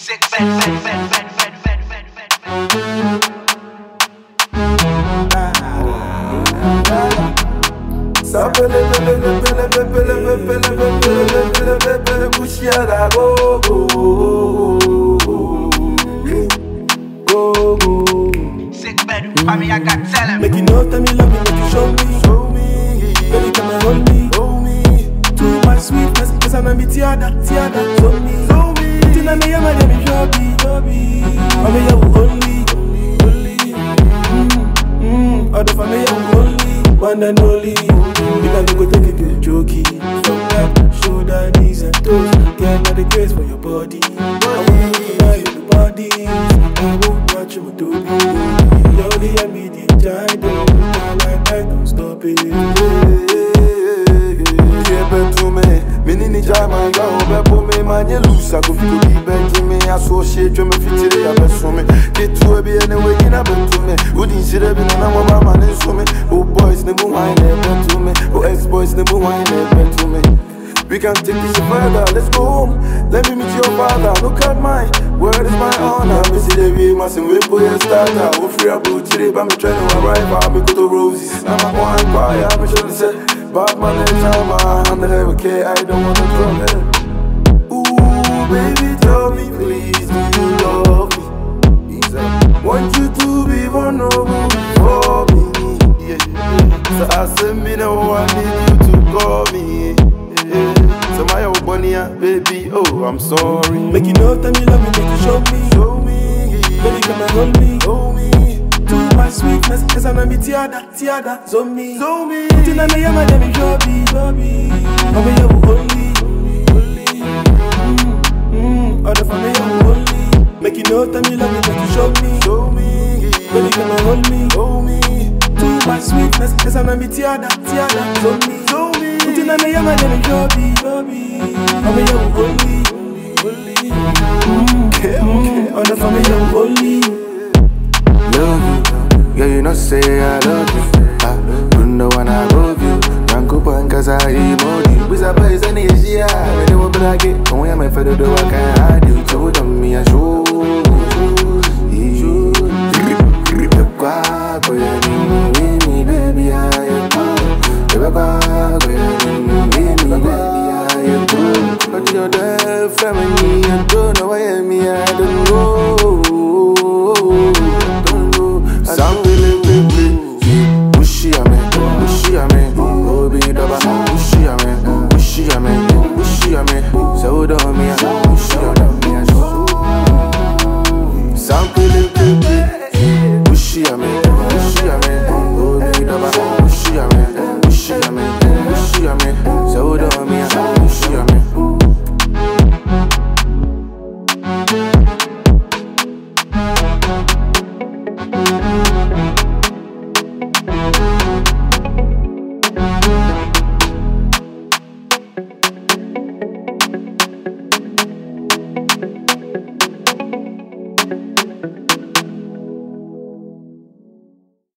I got tell him. Make you know, tell me love me, make you show me. Baby, come and hold me. Too much sweetness, cause I'm not be tiada. Show me. Tina me, I'm a demi hobby. I'm a young only. Other family, I'm only. One and only. Because you go take it to jokey. From that, shoulder, knees and toes. Get not the grace for your body. I want to deny you the body. I won't watch you do me. Only I meet the giant, I don't stop it. To me, meaning Jama, go me, man, you lose. I could be begging me, associate you, fit to me. Get to be anyway, in a bed to me. Wouldn't see the bin and I'm a man in so me. Oh, boys, never wine, never to me. Oh, ex-boys, never wine, never to me. We can take this further, let's go home. Let me meet your father, look at mine. Word is my honor. Me see the way, mustn't wait for your starter. Oh, free about today, but me trying to arrive. I'm go to roses. I'm a one choir, I'm sure to say. Bad man, I'm the heavy K, I don't wanna drum it. Ooh, baby, tell me, please, do you love me? Want you to be vulnerable for me. Yeah. So I said, me no, I need you to call me. So my old bunny, baby, oh, I'm sorry. Make you know, tell me love me, make you show me. Baby, come and hold me. Too much sweetness, cause I'm not be tiada. Show me. Tina me, I'm a demi hobby. I'm a young only. Other family, I'm only. Make you know, tell me love me, make you show me. Baby, come and hold me. Too much sweetness, cause I'm not be tiada. Show me. Tina me, I'm a demi hobby. I'm a young only. Other family, I'm only. Love you, yeah, you know say I love you. I don't know when I love you. Nanko cause I emoji. We surprise any Asia. When they won't be like it, when I'm a feather, do I can't hide you. So with me, I show. Baby, I am cool. Baby, I am cool. But you're the feminine.